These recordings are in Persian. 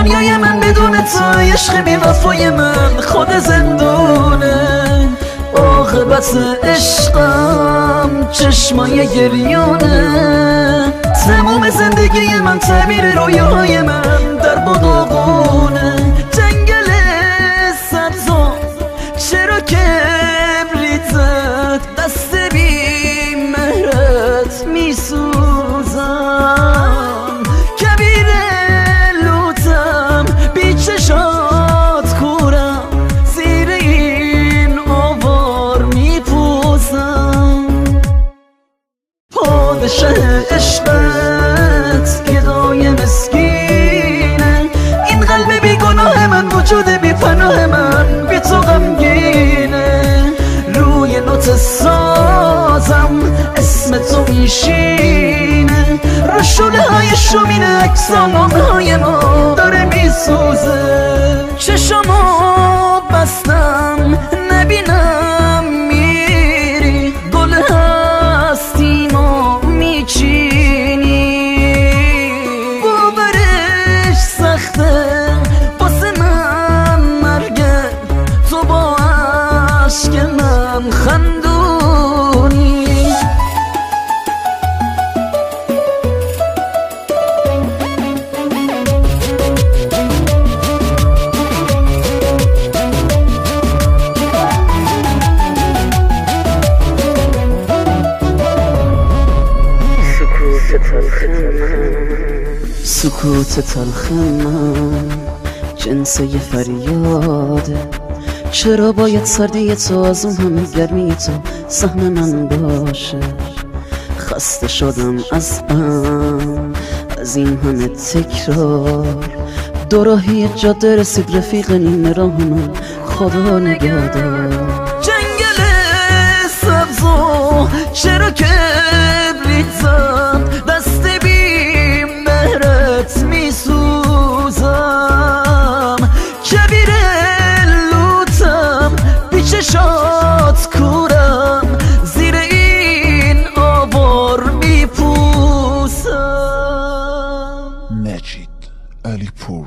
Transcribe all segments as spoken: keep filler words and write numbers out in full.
دنیای من بدون تو، عشق بی وفای من خود زندونه. عاقبت عشقم چشمای گریونه، تمام زندگی من تعبیر رویاهای من در باداغونه. جنگل سبزا چرا کبریتت دست بی مهرت میسوزم. کبیر لوتم بی چشات کورم، زیر این آوار میپوزم. پادشه عشقت گدای مسکینه، این قلب بی گناه من، وجود بی پناه من بی تو غمگینه. روی نوت سازم اسم تو میشینه، رو شله های شومین اکسانامه های ما داره میسوزه. چشمو بستم نبینم میری، گل هستیمو میچینی. باورش سخته واسه من مرگه، تو با عشق من خندونی. سکوت تلخ من جنس یه فریاده، چرا باید سردی تو از اون همه گرمی تو سهم من باشه؟ خسته شدم از غم از این همه تکرار، دوراهی جاده رسید رفیق نیمه راه من، خدا نگهدار. جنگل سبزو چرا کبریت زد دست بی مهرت میسوزم. کبیر لوتم بی چشات کورم، زیر این آوار میپوسم. مجید علی پور.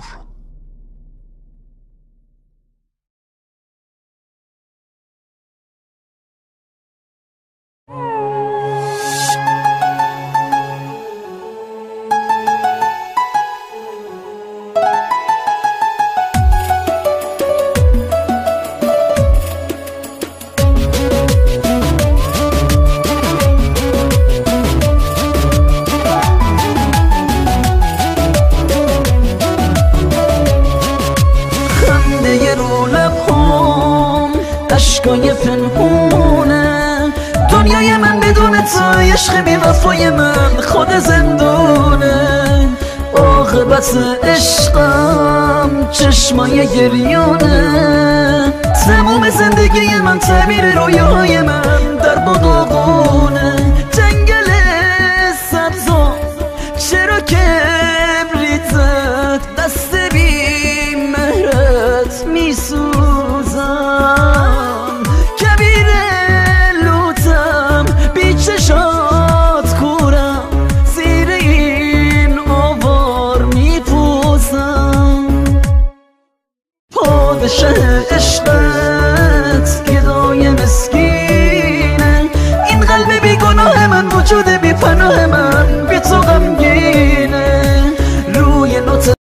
اشکای پنهونه، دنیای من بدون تو، عشق بی وفای من خود زندونه. عاقبت عشقم چشمای گریونه، تمام زندگی من تعبیر رویاهای من در باداغونه. جنگل سبزا چرا کبریتت دست بی مهرت میسوزم. کبیر لوتم بی چشات کورم، زیر این آوار میپوزم. پادشه عشقت گدای مسکینه، این قلب بی گناه من، وجود بی پناه من